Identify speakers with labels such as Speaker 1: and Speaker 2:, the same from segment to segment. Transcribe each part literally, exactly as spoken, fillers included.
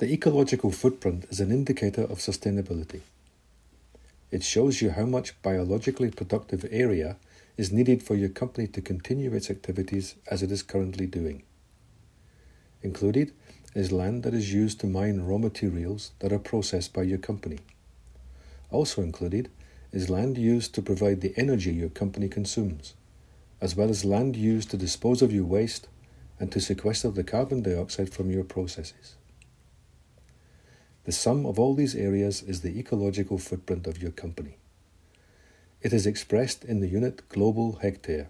Speaker 1: The ecological footprint is an indicator of sustainability. It shows you how much biologically productive area is needed for your company to continue its activities as it is currently doing. Included is land that is used to mine raw materials that are processed by your company. Also included is land used to provide the energy your company consumes, as well as land used to dispose of your waste and to sequester the carbon dioxide from your processes. The sum of all these areas is the ecological footprint of your company. It is expressed in the unit global hectare.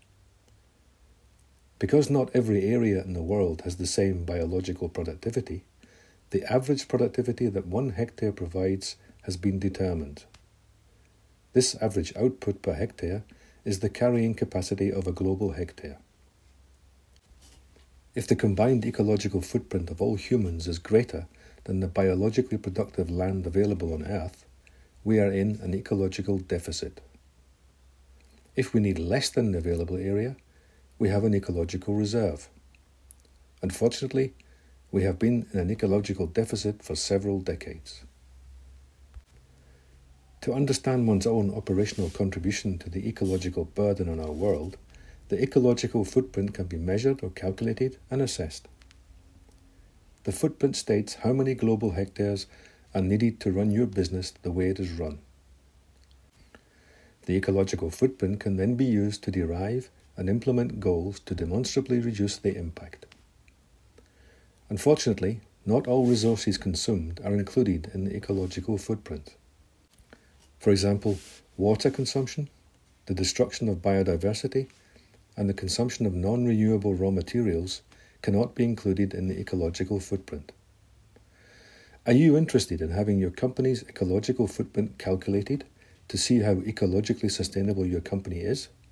Speaker 1: Because not every area in the world has the same biological productivity, the average productivity that one hectare provides has been determined. This average output per hectare is the carrying capacity of a global hectare. If the combined ecological footprint of all humans is greater than the biologically productive land available on Earth, we are in an ecological deficit. If we need less than the available area, we have an ecological reserve. Unfortunately, we have been in an ecological deficit for several decades. To understand one's own operational contribution to the ecological burden on our world, the ecological footprint can be measured or calculated and assessed. The footprint states how many global hectares are needed to run your business the way it is run. The ecological footprint can then be used to derive and implement goals to demonstrably reduce the impact. Unfortunately, not all resources consumed are included in the ecological footprint. For example, water consumption, the destruction of biodiversity, and the consumption of non-renewable raw materials cannot be included in the ecological footprint. Are you interested in having your company's ecological footprint calculated to see how ecologically sustainable your company is?